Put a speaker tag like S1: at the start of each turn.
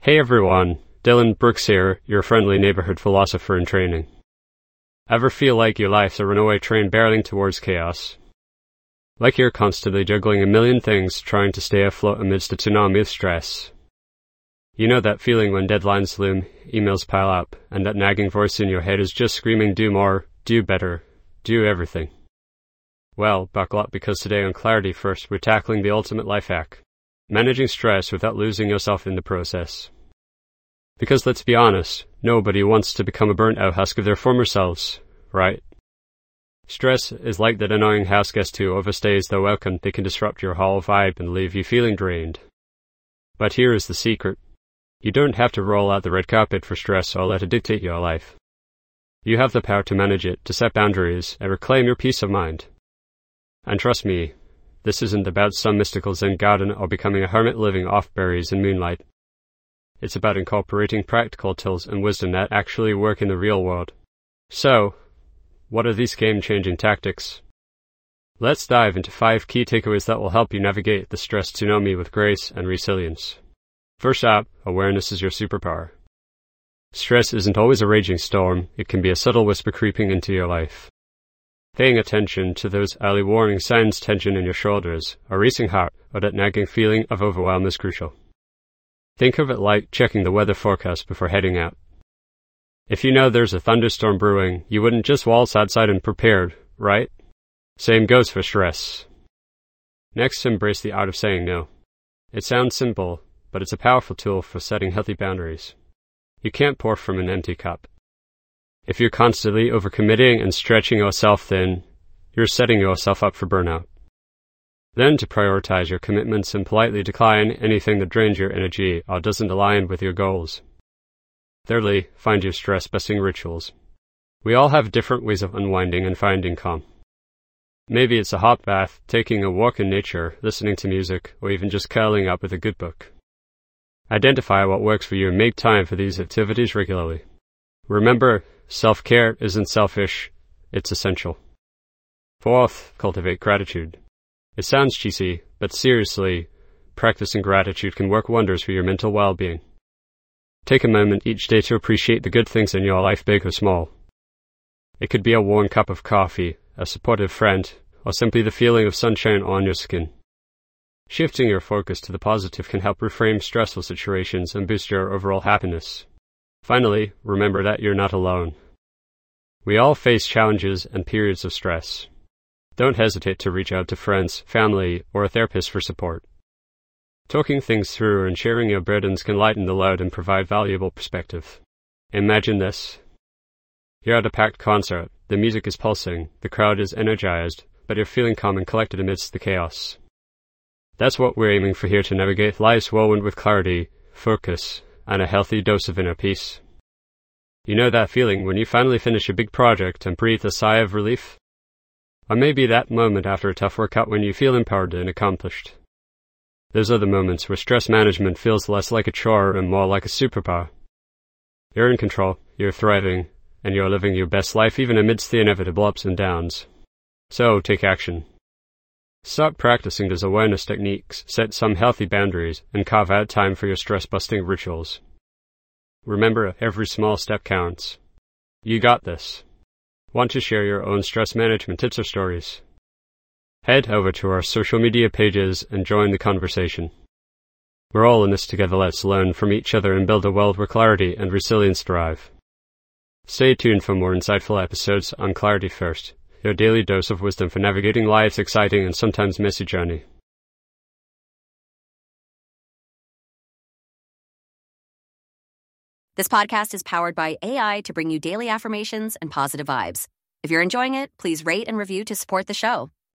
S1: Hey everyone, Dylan Brooks here, your friendly neighborhood philosopher in training. Ever feel like your life's a runaway train barreling towards chaos? Like you're constantly juggling a million things trying to stay afloat amidst a tsunami of stress? You know that feeling when deadlines loom, emails pile up, and that nagging voice in your head is just screaming do more, do better, do everything. Well, buckle up because today on Clarity First we're tackling the ultimate life hack. Managing stress without losing yourself in the process. Because let's be honest, nobody wants to become a burnt-out husk of their former selves, right? Stress is like that annoying houseguest who overstays their welcome. They can disrupt your whole vibe and leave you feeling drained. But here is the secret. You don't have to roll out the red carpet for stress or let it dictate your life. You have the power to manage it, to set boundaries, and reclaim your peace of mind. And trust me, this isn't about some mystical Zen garden or becoming a hermit living off berries and moonlight. It's about incorporating practical tools and wisdom that actually work in the real world. So, what are these game-changing tactics? Let's dive into 5 key takeaways that will help you navigate the stress tsunami with grace and resilience. First up, awareness is your superpower. Stress isn't always a raging storm. It can be a subtle whisper creeping into your life. Paying attention to those early warning signs, tension in your shoulders, a racing heart, or that nagging feeling of overwhelm is crucial. Think of it like checking the weather forecast before heading out. If you know there's a thunderstorm brewing, you wouldn't just waltz outside unprepared, right? Same goes for stress. Next, embrace the art of saying no. It sounds simple, but it's a powerful tool for setting healthy boundaries. You can't pour from an empty cup. If you're constantly overcommitting and stretching yourself thin, you're setting yourself up for burnout. Then to prioritize your commitments and politely decline anything that drains your energy or doesn't align with your goals. Thirdly, find your stress-busting rituals. We all have different ways of unwinding and finding calm. Maybe it's a hot bath, taking a walk in nature, listening to music, or even just curling up with a good book. Identify what works for you and make time for these activities regularly. Remember, self-care isn't selfish, it's essential. Fourth, cultivate gratitude. It sounds cheesy, but seriously, practicing gratitude can work wonders for your mental well-being. Take a moment each day to appreciate the good things in your life, big or small. It could be a warm cup of coffee, a supportive friend, or simply the feeling of sunshine on your skin. Shifting your focus to the positive can help reframe stressful situations and boost your overall happiness. Finally, remember that you're not alone. We all face challenges and periods of stress. Don't hesitate to reach out to friends, family, or a therapist for support. Talking things through and sharing your burdens can lighten the load and provide valuable perspective. Imagine this. You're at a packed concert, the music is pulsing, the crowd is energized, but you're feeling calm and collected amidst the chaos. That's what we're aiming for here to navigate life's whirlwind with clarity, focus, and a healthy dose of inner peace. You know that feeling when you finally finish a big project and breathe a sigh of relief? Or maybe that moment after a tough workout when you feel empowered and accomplished. Those are the moments where stress management feels less like a chore and more like a superpower. You're in control, you're thriving, and you're living your best life even amidst the inevitable ups and downs. So, take action. Start practicing those awareness techniques, set some healthy boundaries, and carve out time for your stress-busting rituals. Remember, every small step counts. You got this. Want to share your own stress management tips or stories? Head over to our social media pages and join the conversation. We're all in this together. Let's learn from each other and build a world where clarity and resilience thrive. Stay tuned for more insightful episodes on Clarity First, your daily dose of wisdom for navigating life's exciting and sometimes messy journey.
S2: This podcast is powered by AI to bring you daily affirmations and positive vibes. If you're enjoying it, please rate and review to support the show.